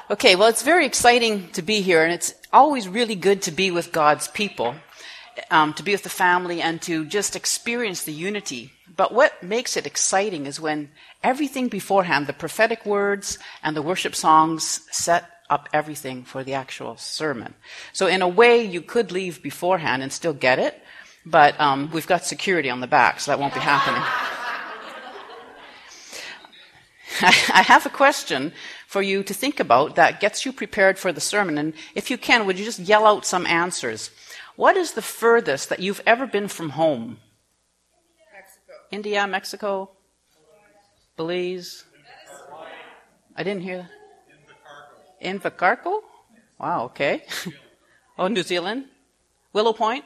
Okay, well, it's very exciting to be here, and it's always really good to be with God's people, to be with the family, and to just experience the unity. But what makes it exciting is when everything beforehand, the prophetic words and the worship songs, set up everything for the actual sermon. So in a way, you could leave beforehand and still get it, but we've got security on the back, so that won't be happening. I have a question for you to think about that gets you prepared for the sermon. And if you can, would you just yell out some answers? What is the furthest that you've ever been from home? Mexico. India, Mexico, Belize. I didn't hear that. Invercargill? Wow, okay. Oh, New Zealand? Willow Point?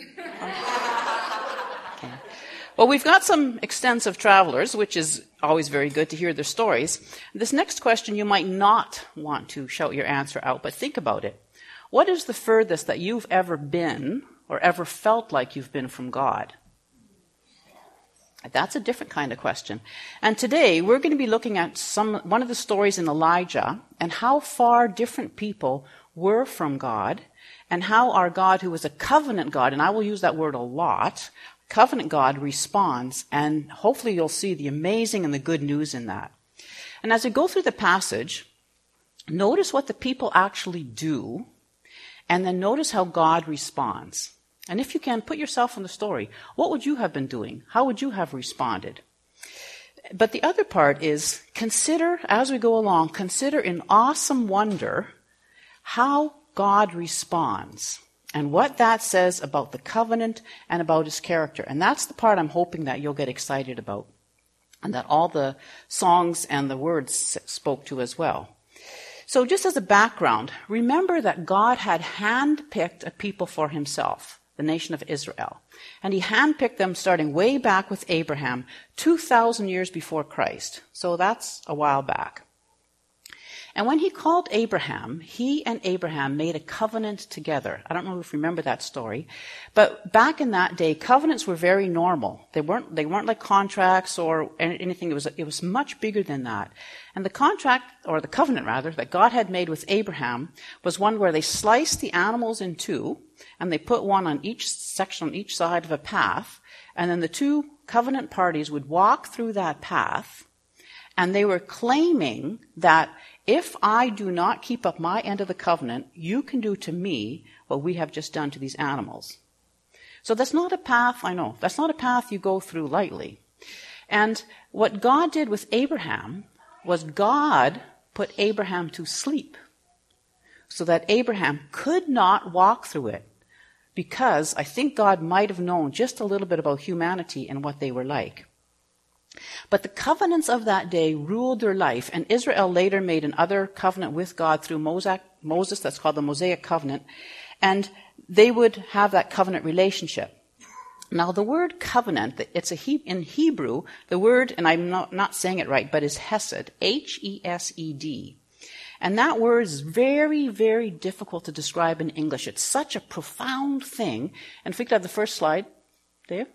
Okay. Well, we've got some extensive travelers, which is always very good to hear their stories. This next question, you might not want to shout your answer out, but think about it. What is the furthest that you've ever been or ever felt like you've been from God? That's a different kind of question. And today, we're going to be looking at one of the stories in Elijah and how far different people were from God, and how our God, who is a covenant God, and I will use that word a lot, covenant God, responds, and hopefully you'll see the amazing and the good news in that. And as we go through the passage, notice what the people actually do, and then notice how God responds. And if you can, put yourself in the story. What would you have been doing? How would you have responded? But the other part is, consider, as we go along, consider in awesome wonder how God responds and what that says about the covenant and about his character. And that's the part I'm hoping that you'll get excited about, and that all the songs and the words spoke to as well. So just as a background, remember that God had handpicked a people for himself, the nation of Israel. And he handpicked them starting way back with Abraham, 2,000 years before Christ. So that's a while back. And when he called Abraham, he and Abraham made a covenant together. I don't know if you remember that story, but back in that day, covenants were very normal. They weren't like contracts or anything. It was much bigger than that. And the contract, or the covenant rather, that God had made with Abraham was one where they sliced the animals in two, and they put one on each section, on each side of a path, and then the two covenant parties would walk through that path, and they were claiming that if I do not keep up my end of the covenant, you can do to me what we have just done to these animals. So that's not a path, I know, that's not a path you go through lightly. And what God did with Abraham was God put Abraham to sleep so that Abraham could not walk through it, because I think God might have known just a little bit about humanity and what they were like. But the covenants of that day ruled their life, and Israel later made another covenant with God through Moses, that's called the Mosaic covenant, and they would have that covenant relationship. Now the word covenant, in Hebrew, the word, and I'm not saying it right, but is hesed, H-E-S-E-D. And that word is very, very difficult to describe in English. It's such a profound thing. And if we could have the first slide, Dave.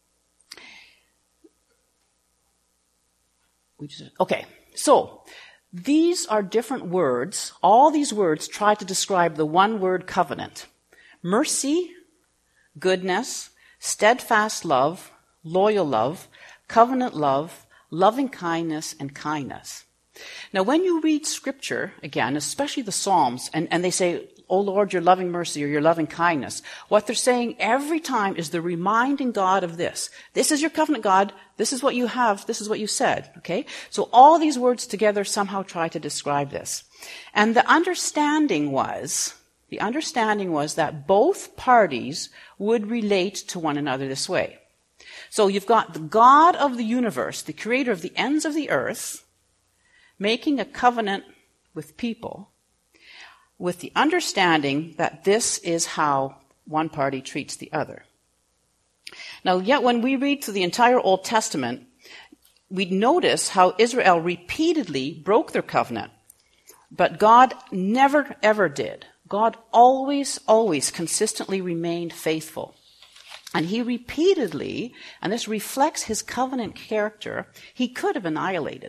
Okay, so these are different words. All these words try to describe the one word covenant. Mercy, goodness, steadfast love, loyal love, covenant love, loving kindness, and kindness. Now, when you read Scripture, again, especially the Psalms, and they say, "Oh Lord, your loving mercy," or "your loving kindness," what they're saying every time is they're reminding God of this. This is your covenant, God. This is what you have. This is what you said. Okay? So all these words together somehow try to describe this. And the understanding was that both parties would relate to one another this way. So you've got the God of the universe, the creator of the ends of the earth, making a covenant with people with the understanding that this is how one party treats the other. Now, yet when we read through the entire Old Testament, we notice how Israel repeatedly broke their covenant, but God never, ever did. God always, always consistently remained faithful. And he repeatedly, and this reflects his covenant character, he could have annihilated them.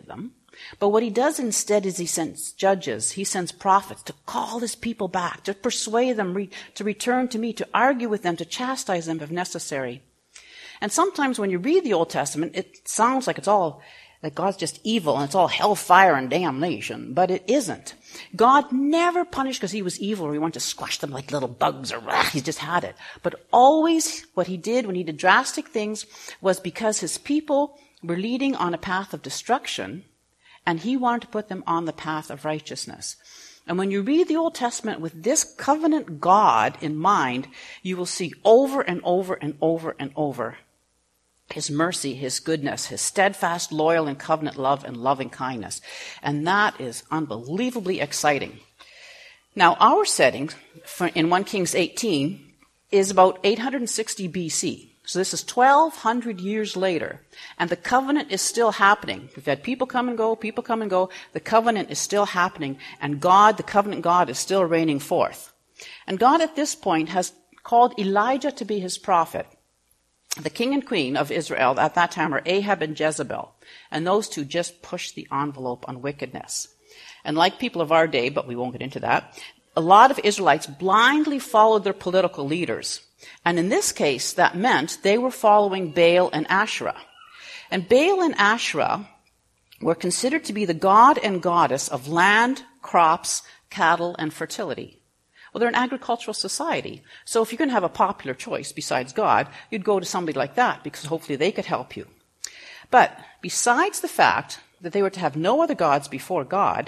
But what he does instead is he sends judges, he sends prophets to call his people back, to persuade them to return to me, to argue with them, to chastise them if necessary. And sometimes when you read the Old Testament, it sounds like it's all, like God's just evil and it's all hellfire and damnation, but it isn't. God never punished because he was evil or he wanted to squash them like little bugs or he just had it. But always what he did when he did drastic things was because his people were leading on a path of destruction and he wanted to put them on the path of righteousness. And when you read the Old Testament with this covenant God in mind, you will see over and over and over and over his mercy, his goodness, his steadfast, loyal, and covenant love and loving kindness. And that is unbelievably exciting. Now, our setting in 1 Kings 18 is about 860 BC. So this is 1,200 years later. And the covenant is still happening. We've had people come and go. The covenant is still happening. And God, the covenant God, is still reigning forth. And God at this point has called Elijah to be his prophet. The king and queen of Israel at that time are Ahab and Jezebel. And those two just push the envelope on wickedness. And like people of our day, but we won't get into that, a lot of Israelites blindly followed their political leaders. And in this case, that meant they were following Baal and Asherah. And Baal and Asherah were considered to be the god and goddess of land, crops, cattle, and fertility. Well, they're an agricultural society. So if you're going to have a popular choice besides God, you'd go to somebody like that because hopefully they could help you. But besides the fact that they were to have no other gods before God,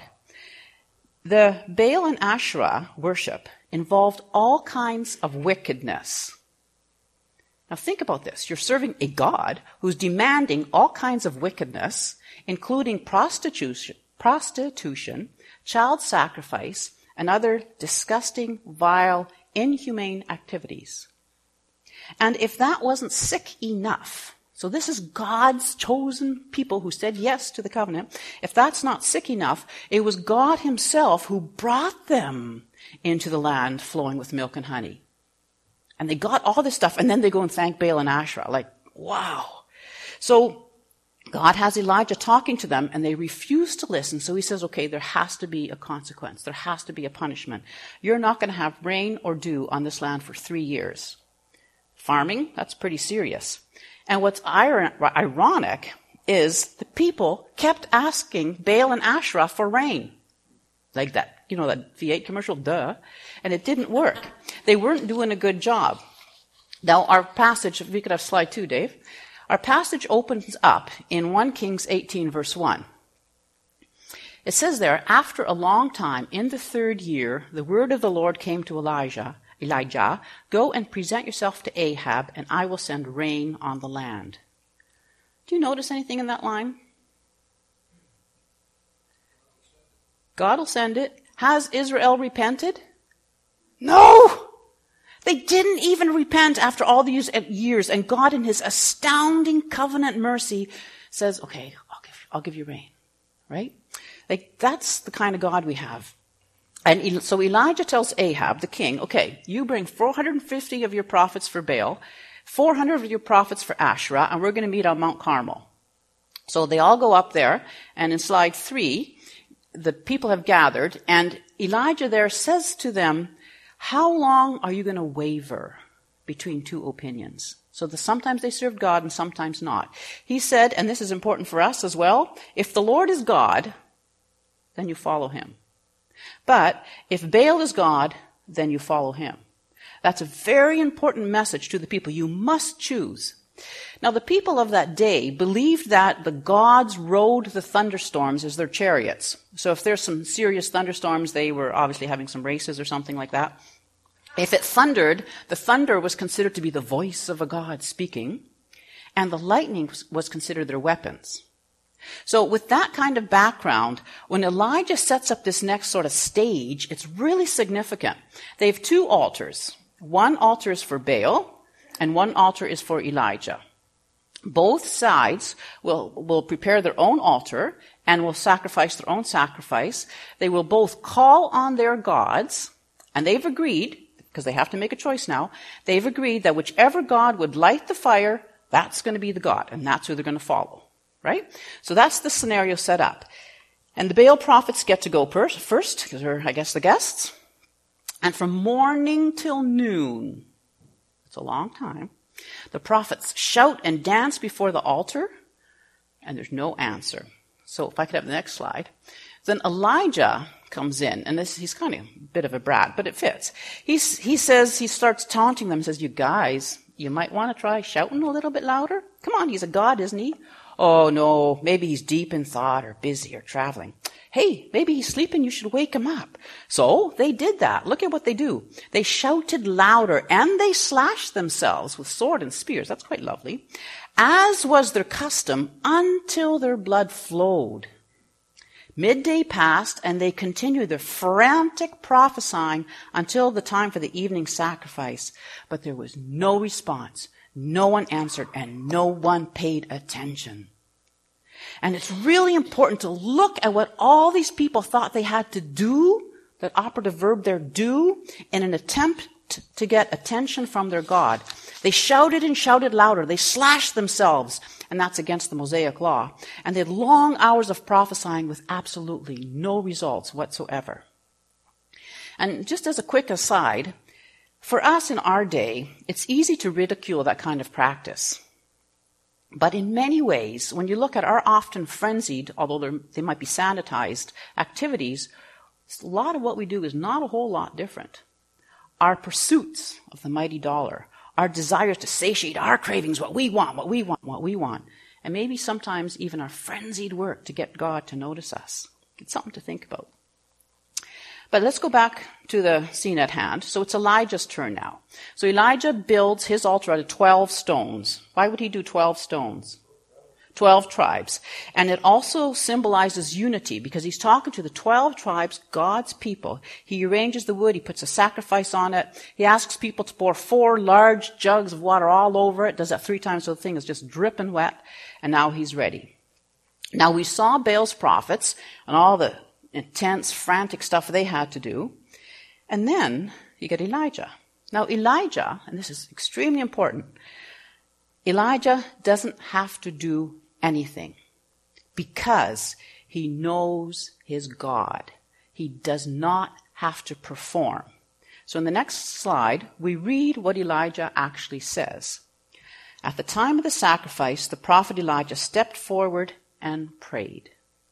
the Baal and Asherah worship involved all kinds of wickedness. Now think about this. You're serving a God who's demanding all kinds of wickedness, including prostitution, child sacrifice, and other disgusting, vile, inhumane activities. And if that wasn't sick enough, so this is God's chosen people who said yes to the covenant, if that's not sick enough, it was God himself who brought them into the land flowing with milk and honey. And they got all this stuff, and then they go and thank Baal and Asherah. Like, wow. So God has Elijah talking to them, and they refuse to listen. So he says, okay, there has to be a consequence. There has to be a punishment. You're not going to have rain or dew on this land for 3 years. Farming, that's pretty serious. And what's ironic is the people kept asking Baal and Asherah for rain. Like that, that V8 commercial, duh. And it didn't work. They weren't doing a good job. Now, our passage, if we could have slide 2, Dave. Our passage opens up in 1 Kings 18, verse 1. It says there, after a long time, in the 3rd year, the word of the Lord came to Elijah, go and present yourself to Ahab, and I will send rain on the land. Do you notice anything in that line? God will send it. Has Israel repented? No! They didn't even repent after all these years, and God in his astounding covenant mercy says, okay, I'll give you rain. Right? Like, that's the kind of God we have. And so Elijah tells Ahab, the king, okay, you bring 450 of your prophets for Baal, 400 of your prophets for Asherah, and we're going to meet on Mount Carmel. So they all go up there, and in slide 3, the people have gathered, and Elijah there says to them, how long are you going to waver between two opinions? So sometimes they served God and sometimes not. He said, and this is important for us as well, if the Lord is God, then you follow him. But if Baal is God, then you follow him. That's a very important message to the people. You must choose. Now, the people of that day believed that the gods rode the thunderstorms as their chariots. So if there's some serious thunderstorms, they were obviously having some races or something like that. If it thundered, the thunder was considered to be the voice of a god speaking, and the lightning was considered their weapons. So with that kind of background, when Elijah sets up this next sort of stage, it's really significant. They have 2 altars. One altar is for Baal, and one altar is for Elijah. Both sides will prepare their own altar and will sacrifice their own sacrifice. They will both call on their gods, and they've agreed, because they have to make a choice now, they've agreed that whichever god would light the fire, that's going to be the god, and that's who they're going to follow. Right? So that's the scenario set up. And the Baal prophets get to go first, because they're, I guess, the guests. And from morning till noon, it's a long time, the prophets shout and dance before the altar, and there's no answer. So if I could have the next slide. Then Elijah comes in, and he's kind of a bit of a brat, but it fits. He starts taunting them, says, you guys, you might want to try shouting a little bit louder. Come on, he's a god, isn't he? Oh no, maybe he's deep in thought or busy or traveling. Hey, maybe he's sleeping, you should wake him up. So they did that. Look at what they do. They shouted louder and they slashed themselves with sword and spears. That's quite lovely. As was their custom until their blood flowed. Midday passed and they continued their frantic prophesying until the time for the evening sacrifice. But there was no response. No one answered and no one paid attention. And it's really important to look at what all these people thought they had to do, that operative verb there, do, in an attempt to get attention from their God. They shouted and shouted louder. They slashed themselves, and that's against the Mosaic law. And they had long hours of prophesying with absolutely no results whatsoever. And just as a quick aside, for us in our day, it's easy to ridicule that kind of practice. But in many ways, when you look at our often frenzied, although they might be sanitized, activities, a lot of what we do is not a whole lot different. Our pursuits of the mighty dollar, our desires to satiate our cravings, what we want, and maybe sometimes even our frenzied work to get God to notice us. It's something to think about. But let's go back to the scene at hand. So it's Elijah's turn now. So Elijah builds his altar out of 12 stones. Why would he do 12 stones? 12 tribes. And it also symbolizes unity because he's talking to the 12 tribes, God's people. He arranges the wood. He puts a sacrifice on it. He asks people to pour 4 large jugs of water all over it. Does that 3 times so the thing is just dripping wet. And now he's ready. Now we saw Baal's prophets and all the intense, frantic stuff they had to do. And then you get Elijah. Now Elijah, and this is extremely important, Elijah doesn't have to do anything because he knows his God. He does not have to perform. So in the next slide, we read what Elijah actually says. At the time of the sacrifice, the prophet Elijah stepped forward and prayed.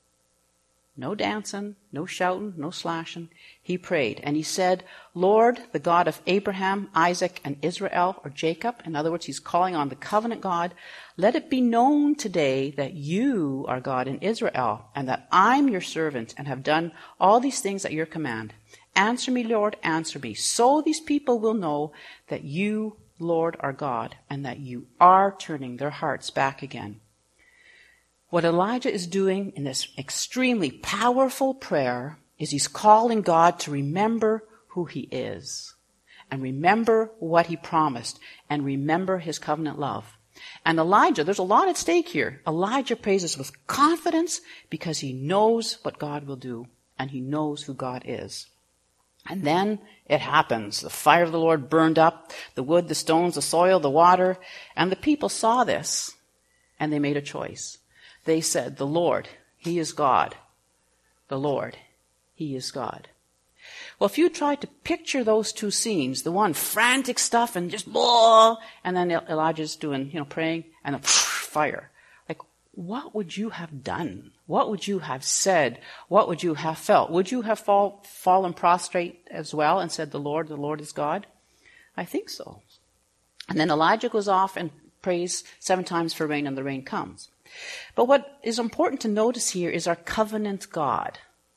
No dancing, no shouting, no slashing. He prayed, and he said, Lord, the God of Abraham, Isaac, and Israel, or Jacob, in other words, he's calling on the covenant God, let it be known today that you are God in Israel, and that I'm your servant, and have done all these things at your command. Answer me, Lord, answer me, so these people will know that you, Lord, are God, and that you are turning their hearts back again. What Elijah is doing in this extremely powerful prayer is he's calling God to remember who he is and remember what he promised and remember his covenant love. And Elijah, there's a lot at stake here. Elijah prays this with confidence because he knows what God will do and he knows who God is. And then it happens. The fire of the Lord burned up, the wood, the stones, the soil, the water, and the people saw this and they made a choice. They said, the Lord, he is God. The Lord, he is God. Well, if you tried to picture those two scenes, the one frantic stuff and just blah, and then Elijah's doing, praying, and then fire. Like, what would you have done? What would you have said? What would you have felt? Would you have fallen prostrate as well and said, the Lord is God? I think so. And then Elijah goes off and prays 7 times for rain, and the rain comes. But what is important to notice here is our covenant God.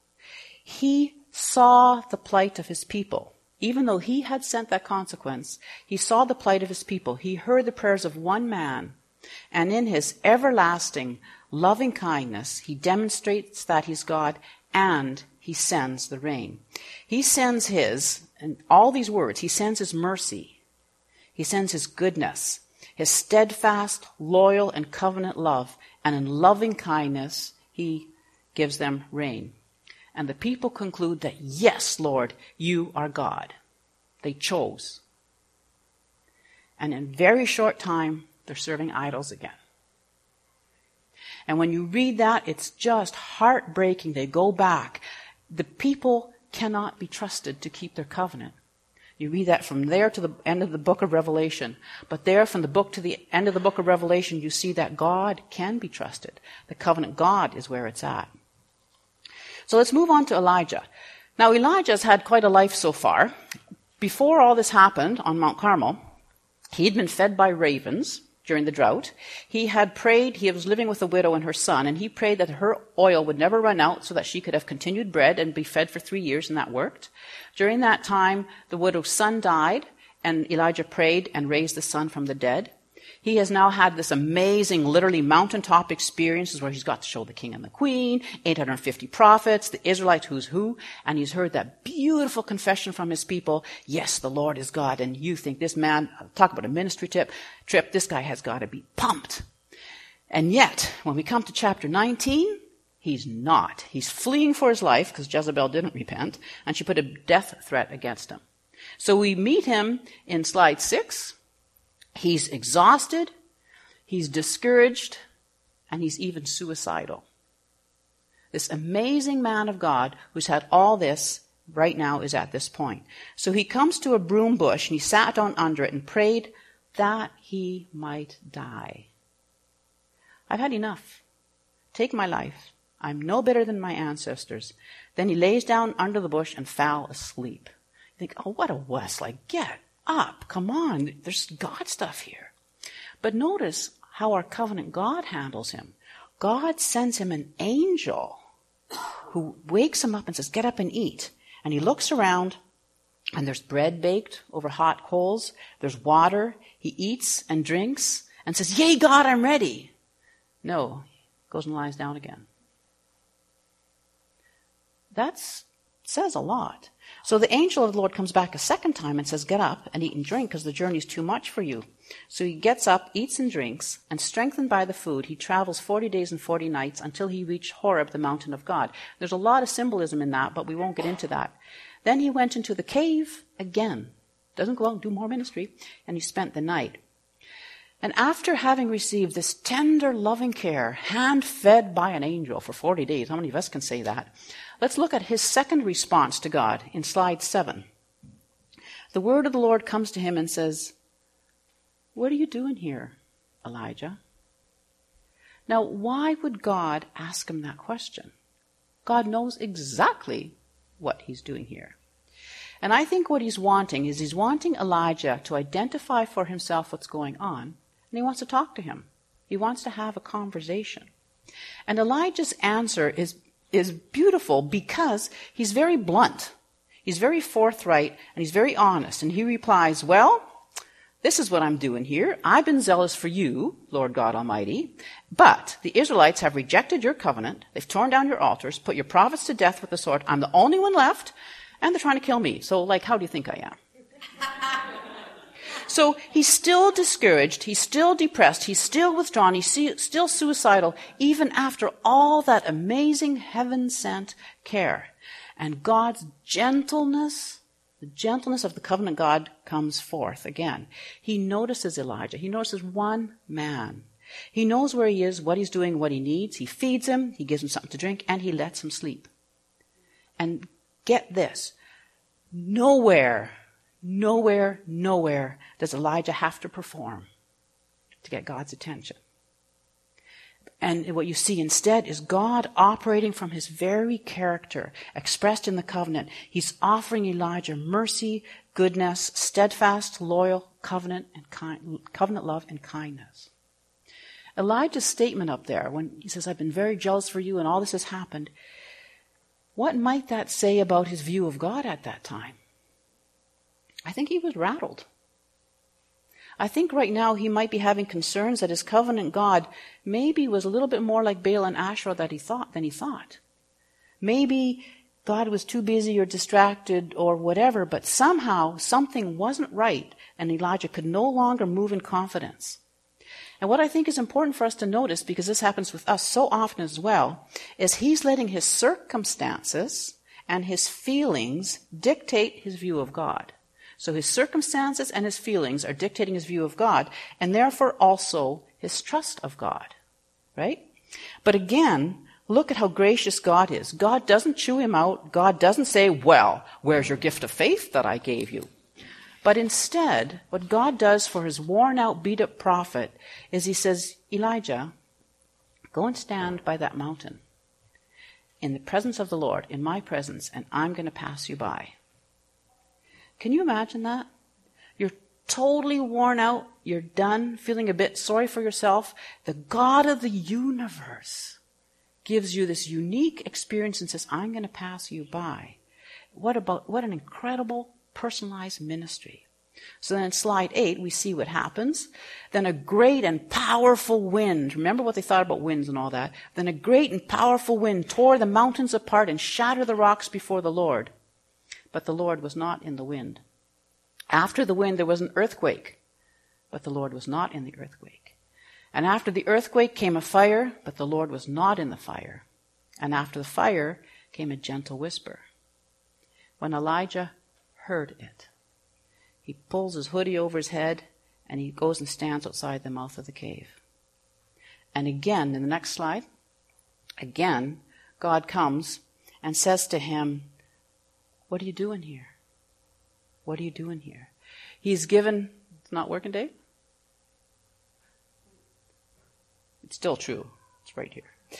He saw the plight of his people. Even though he had sent that consequence, he saw the plight of his people. He heard the prayers of one man. And in his everlasting, loving kindness, he demonstrates that he's God and he sends the rain. He sends and all these words, he sends his mercy. He sends his goodness. His steadfast, loyal, and covenant love, and in loving kindness, he gives them rain. And the people conclude that, yes, Lord, you are God. They chose. And in very short time, they're serving idols again. And when you read that, it's just heartbreaking. They go back. The people cannot be trusted to keep their covenant. You read that from there to the end of the book of Revelation. But there, from the book to the end of the book of Revelation, you see that God can be trusted. The covenant God is where it's at. So let's move on to Elijah. Now, Elijah's had quite a life so far. Before all this happened on Mount Carmel, he'd been fed by ravens during the drought. He had prayed, he was living with a widow and her son, and he prayed that her oil would never run out so that she could have continued bread and be fed for 3 years, and that worked. During that time, the widow's son died, and Elijah prayed and raised the son from the dead. He has now had this amazing, literally mountaintop experiences where he's got to show the king and the queen, 850 prophets, the Israelites, who's who, and he's heard that beautiful confession from his people, yes, the Lord is God, and you think this man, talk about a ministry trip, this guy has got to be pumped. And yet, when we come to chapter 19, he's not. He's fleeing for his life because Jezebel didn't repent, and she put a death threat against him. So we meet him in slide 6. He's exhausted, he's discouraged, and he's even suicidal. This amazing man of God who's had all this right now is at this point. So he comes to a broom bush and he sat down under it and prayed that he might die. I've had enough. Take my life. I'm no better than my ancestors. Then he lays down under the bush and fell asleep. You think, oh, what a wuss. Like, get up. Come on. There's God stuff here. But notice how our covenant God handles him. God sends him an angel who wakes him up and says, get up and eat. And he looks around, and there's bread baked over hot coals. There's water. He eats and drinks and says, yay, God, I'm ready. No, goes and lies down again. That says a lot. So the angel of the Lord comes back a second time and says, get up and eat and drink because the journey is too much for you. So he gets up, eats and drinks, and strengthened by the food, he travels 40 days and 40 nights until he reached Horeb, the mountain of God. There's a lot of symbolism in that, but we won't get into that. Then he went into the cave again. Doesn't go out and do more ministry. And he spent the night. And after having received this tender, loving care, hand-fed by an angel for 40 days, how many of us can say that? Let's look at his second response to God in slide 7. The word of the Lord comes to him and says, what are you doing here, Elijah? Now, why would God ask him that question? God knows exactly what he's doing here. And I think what he's wanting is he's wanting Elijah to identify for himself what's going on, and he wants to talk to him. He wants to have a conversation. And Elijah's answer is beautiful because he's very blunt. He's very forthright, and he's very honest. And he replies, well, this is what I'm doing here. I've been zealous for you, Lord God Almighty, but the Israelites have rejected your covenant. They've torn down your altars, put your prophets to death with the sword. I'm the only one left, and they're trying to kill me. So, how do you think I am? So he's still discouraged, he's still depressed, he's still withdrawn, he's still suicidal, even after all that amazing heaven-sent care. And God's gentleness, the gentleness of the covenant God comes forth again. He notices Elijah. He notices one man. He knows where he is, what he's doing, what he needs. He feeds him, he gives him something to drink, and he lets him sleep. And get this, nowhere does Elijah have to perform to get God's attention. And what you see instead is God operating from his very character, expressed in the covenant. He's offering Elijah mercy, goodness, steadfast, loyal, covenant love and kindness. Elijah's statement up there, when he says, I've been very jealous for you and all this has happened, what might that say about his view of God at that time? I think he was rattled. I think right now he might be having concerns that his covenant God maybe was a little bit more like Baal and Asherah than he thought. Maybe God was too busy or distracted or whatever, but somehow something wasn't right and Elijah could no longer move in confidence. And what I think is important for us to notice, because this happens with us so often as well, is he's letting his circumstances and his feelings dictate his view of God. So his circumstances and his feelings are dictating his view of God, and therefore also his trust of God, right? But again, look at how gracious God is. God doesn't chew him out. God doesn't say, well, where's your gift of faith that I gave you? But instead, what God does for his worn-out, beat-up prophet is he says, Elijah, go and stand by that mountain in the presence of the Lord, in my presence, and I'm going to pass you by. Can you imagine that? You're totally worn out. You're done, feeling a bit sorry for yourself. The God of the universe gives you this unique experience and says, I'm going to pass you by. What an incredible personalized ministry. So then in slide 8, we see what happens. Then a great and powerful wind. Remember what they thought about winds and all that. Then a great and powerful wind tore the mountains apart and shattered the rocks before the Lord. But the Lord was not in the wind. After the wind, there was an earthquake. But the Lord was not in the earthquake. And after the earthquake came a fire, but the Lord was not in the fire. And after the fire came a gentle whisper. When Elijah heard it, he pulls his hoodie over his head and he goes and stands outside the mouth of the cave. And again, in the next slide, again, God comes and says to him, what are you doing here? What are you doing here? He's given, it's not working, Dave? It's still true. It's right here.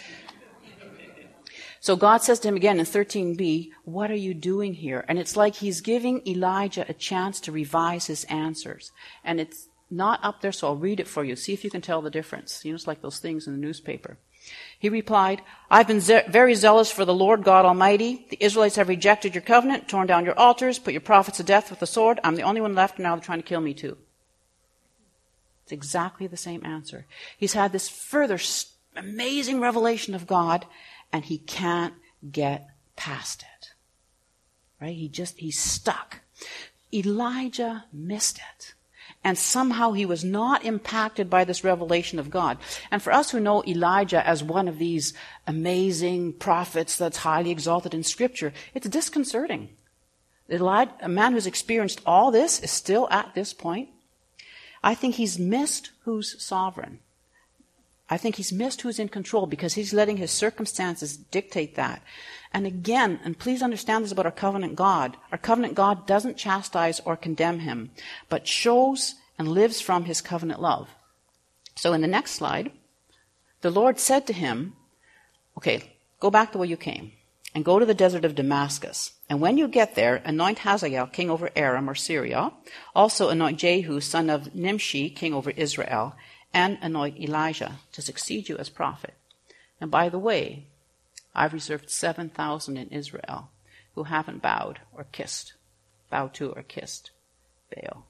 So God says to him again in 13b, what are you doing here? And it's like he's giving Elijah a chance to revise his answers. And it's not up there, so I'll read it for you. See if you can tell the difference. You know, it's like those things in the newspaper. He replied, I've been very zealous for the Lord God Almighty. The Israelites have rejected your covenant, torn down your altars, put your prophets to death with the sword. I'm the only one left, and now they're trying to kill me too. It's exactly the same answer. He's had this further amazing revelation of God, and he can't get past it. Right? He's stuck. Elijah missed it. And somehow he was not impacted by this revelation of God. And for us who know Elijah as one of these amazing prophets that's highly exalted in Scripture, it's disconcerting. A man who's experienced all this is still at this point. I think he's missed who's sovereign. I think he's missed who's in control because he's letting his circumstances dictate that. And again, and please understand this about our covenant God. Our covenant God doesn't chastise or condemn him, but shows and lives from his covenant love. So in the next slide, the Lord said to him, okay, go back the way you came and go to the desert of Damascus. And when you get there, anoint Hazael, king over Aram or Syria. Also anoint Jehu, son of Nimshi, king over Israel. And anoint Elijah to succeed you as prophet. And by the way, I've reserved 7,000 in Israel who haven't bowed to or kissed Baal.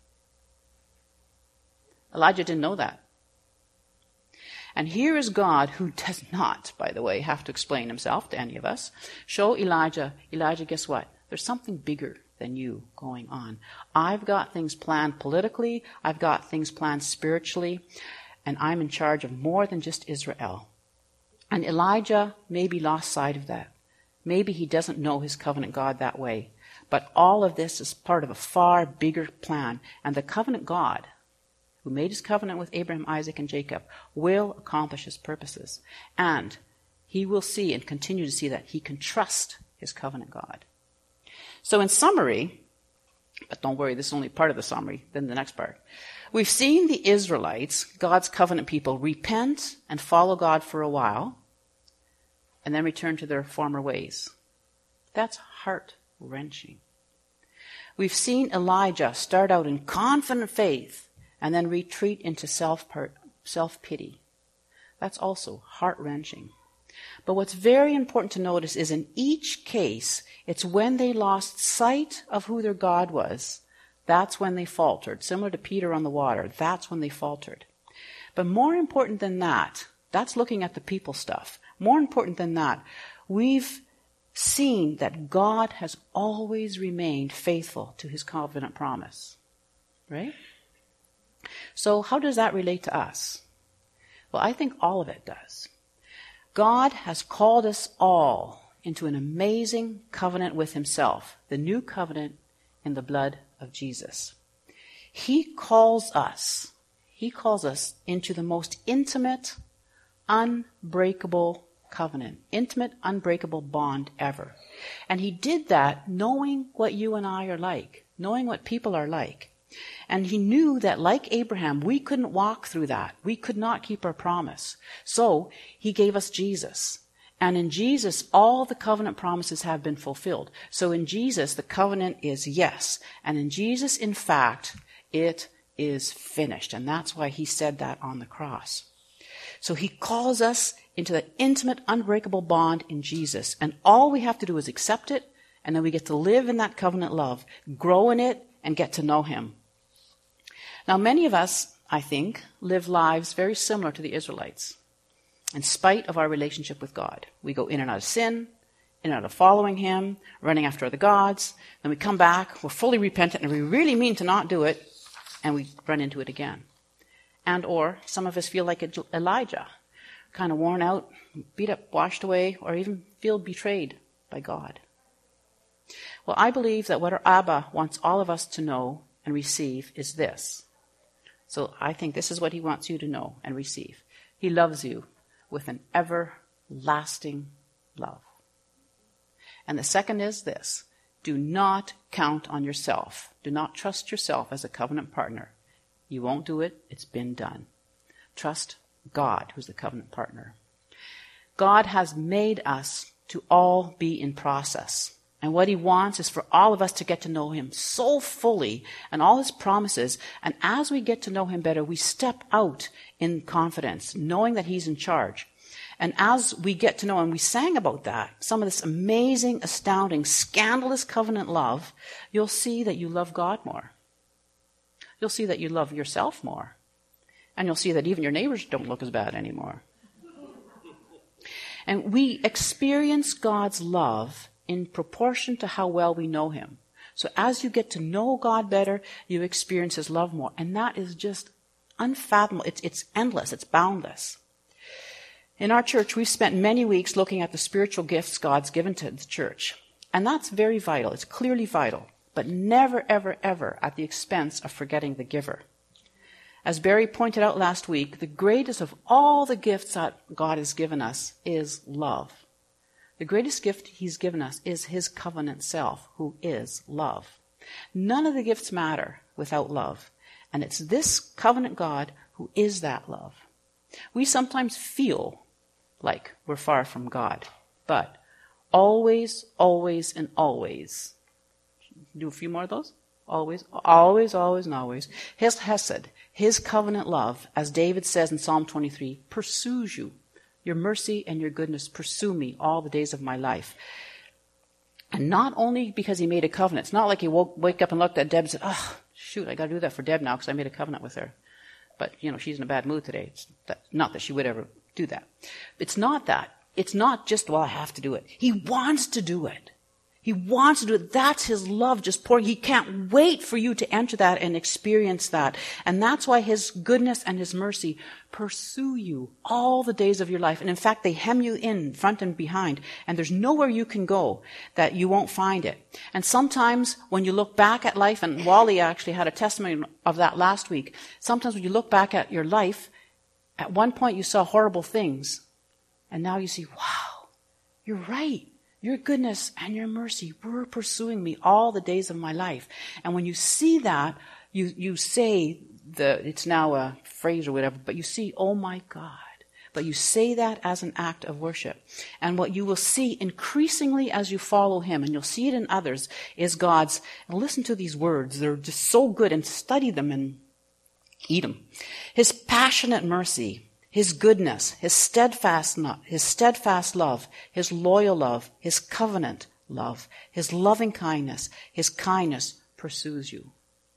Elijah didn't know that. And here is God, who does not, by the way, have to explain himself to any of us, show Elijah, guess what? There's something bigger than you going on. I've got things planned politically. I've got things planned spiritually. And I'm in charge of more than just Israel. And Elijah maybe lost sight of that. Maybe he doesn't know his covenant God that way. But all of this is part of a far bigger plan. And the covenant God, who made his covenant with Abraham, Isaac, and Jacob, will accomplish his purposes. And he will see and continue to see that he can trust his covenant God. So in summary, but don't worry, this is only part of the summary, then the next part. We've seen the Israelites, God's covenant people, repent and follow God for a while, and then return to their former ways. That's heart-wrenching. We've seen Elijah start out in confident faith and then retreat into self-pity. That's also heart-wrenching. But what's very important to notice is in each case, it's when they lost sight of who their God was. That's when they faltered. Similar to Peter on the water. That's when they faltered. But more important than that, that's looking at the people stuff. More important than that, we've seen that God has always remained faithful to his covenant promise. Right? So how does that relate to us? Well, I think all of it does. God has called us all into an amazing covenant with himself, the new covenant in the blood of Jesus. He calls us into the most intimate, unbreakable covenant, intimate, unbreakable bond ever. And he did that knowing what you and I are like, knowing what people are like. And he knew that, like Abraham, we couldn't walk through that. We could not keep our promise. So he gave us Jesus. And in Jesus, all the covenant promises have been fulfilled. So in Jesus, the covenant is yes. And in Jesus, in fact, it is finished. And that's why he said that on the cross. So he calls us into the intimate, unbreakable bond in Jesus. And all we have to do is accept it, and then we get to live in that covenant love, grow in it, and get to know him. Now, many of us, I think, live lives very similar to the Israelites. In spite of our relationship with God, we go in and out of sin, in and out of following him, running after other gods. Then we come back, we're fully repentant, and we really mean to not do it, and we run into it again. And or some of us feel like Elijah, kind of worn out, beat up, washed away, or even feel betrayed by God. Well, I believe that what our Abba wants all of us to know and receive is this. So I think this is what he wants you to know and receive. He loves you with an everlasting love. And the second is this. Do not count on yourself. Do not trust yourself as a covenant partner. You won't do it. It's been done. Trust God, who's the covenant partner. God has made us to all be in process. And what he wants is for all of us to get to know him so fully and all his promises. And as we get to know him better, we step out in confidence, knowing that he's in charge. And as we get to know him, we sang about that, some of this amazing, astounding, scandalous covenant love, you'll see that you love God more. You'll see that you love yourself more. And you'll see that even your neighbors don't look as bad anymore. And we experience God's love in proportion to how well we know him. So as you get to know God better, you experience his love more. And that is just unfathomable. It's endless. It's boundless. In our church, we've spent many weeks looking at the spiritual gifts God's given to the church. And that's very vital. It's clearly vital. But never, ever, ever at the expense of forgetting the giver. As Barry pointed out last week, the greatest of all the gifts that God has given us is love. The greatest gift he's given us is his covenant self, who is love. None of the gifts matter without love. And it's this covenant God who is that love. We sometimes feel like we're far from God. But always, always, and always. Do a few more of those? Always, always, always, and always. His hesed, his covenant love, as David says in Psalm 23, pursues you. Your mercy and your goodness pursue me all the days of my life. And not only because he made a covenant. It's not like he wake up and looked at Deb and said, oh, shoot, I got to do that for Deb now because I made a covenant with her. But, she's in a bad mood today. Not that she would ever do that. It's not that. It's not just, well, I have to do it. He wants to do it. He wants to do it. That's his love just pouring. He can't wait for you to enter that and experience that. And that's why his goodness and his mercy pursue you all the days of your life. And in fact, they hem you in front and behind. And there's nowhere you can go that you won't find it. And sometimes when you look back at life, and Wally actually had a testimony of that last week, sometimes when you look back at your life, at one point you saw horrible things. And now you see, wow, you're right. Your goodness and your mercy were pursuing me all the days of my life. And when you see that, you say, it's now a phrase or whatever, but you see, oh my God. But you say that as an act of worship. And what you will see increasingly as you follow him, and you'll see it in others, is God's, and listen to these words, they're just so good, and study them and eat them. His passionate mercy, his goodness, his steadfast love, his loyal love, his covenant love, his loving kindness, his kindness pursues you.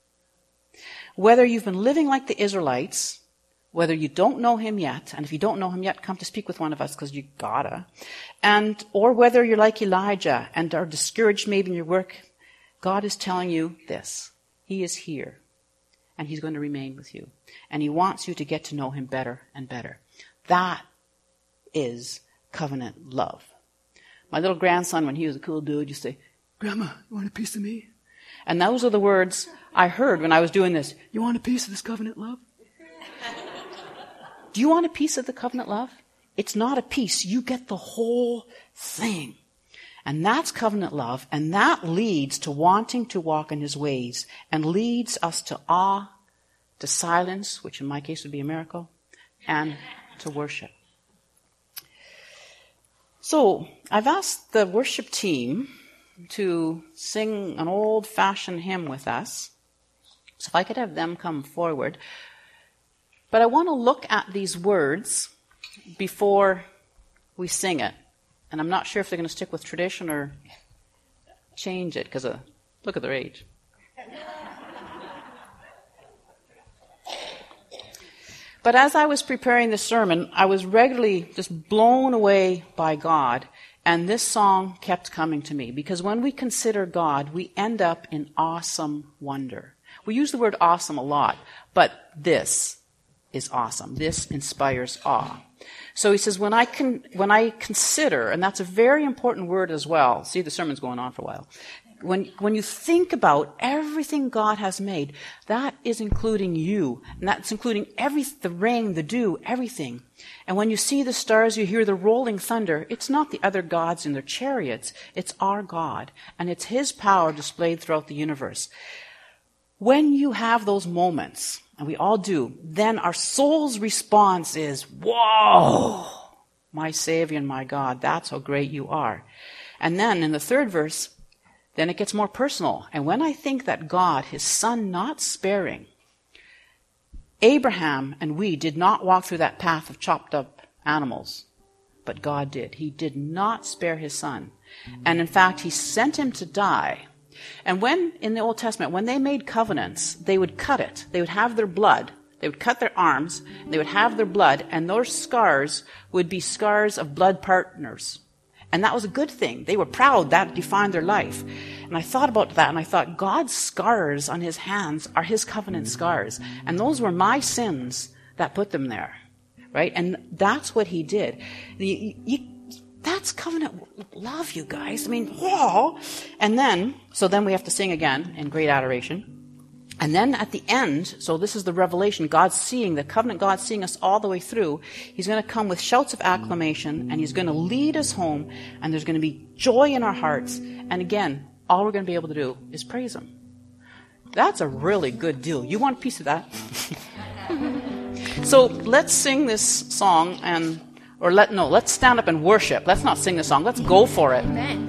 Whether you've been living like the Israelites, whether you don't know him yet, and if you don't know him yet, come to speak with one of us because you gotta, or whether you're like Elijah and are discouraged maybe in your work, God is telling you this. He is here. And he's going to remain with you. And he wants you to get to know him better and better. That is covenant love. My little grandson, when he was a cool dude, used to say, Grandma, you want a piece of me? And those are the words I heard when I was doing this. You want a piece of this covenant love? Do you want a piece of the covenant love? It's not a piece. You get the whole thing. And that's covenant love, and that leads to wanting to walk in his ways, and leads us to awe, to silence, which in my case would be a miracle, and to worship. So I've asked the worship team to sing an old-fashioned hymn with us. So if I could have them come forward. But I want to look at these words before we sing it. And I'm not sure if they're going to stick with tradition or change it, because look at their age. But as I was preparing the sermon, I was regularly just blown away by God, and this song kept coming to me, because when we consider God, we end up in awesome wonder. We use the word awesome a lot, but this is awesome. This inspires awe. So he says, when I consider, and that's a very important word as well. See, the sermon's going on for a while. When you think about everything God has made, that is including you, and that's including the rain, the dew, everything. And when you see the stars, you hear the rolling thunder, it's not the other gods in their chariots, it's our God, and it's his power displayed throughout the universe. When you have those moments, and we all do, then our soul's response is, whoa, my Savior and my God, that's how great you are. And then in the third verse, then it gets more personal. And when I think that God, his son not sparing, Abraham and we did not walk through that path of chopped up animals, but God did. He did not spare his son. And in fact, he sent him to die. And when, in the Old Testament, when they made covenants, they would cut it. They would have their blood. They would cut their arms. They would have their blood. And those scars would be scars of blood partners. And that was a good thing. They were proud. That defined their life. And I thought about that, and I thought, God's scars on his hands are his covenant scars. And those were my sins that put them there. Right? And that's what he did. That's covenant love, you guys. I mean, whoa! And then we have to sing again in great adoration. And then at the end, so this is the revelation, the covenant God seeing us all the way through. He's going to come with shouts of acclamation, and he's going to lead us home, and there's going to be joy in our hearts. And again, all we're going to be able to do is praise him. That's a really good deal. You want a piece of that? So let's sing this song, let's stand up and worship. Let's not sing the song. Let's go for it. Amen.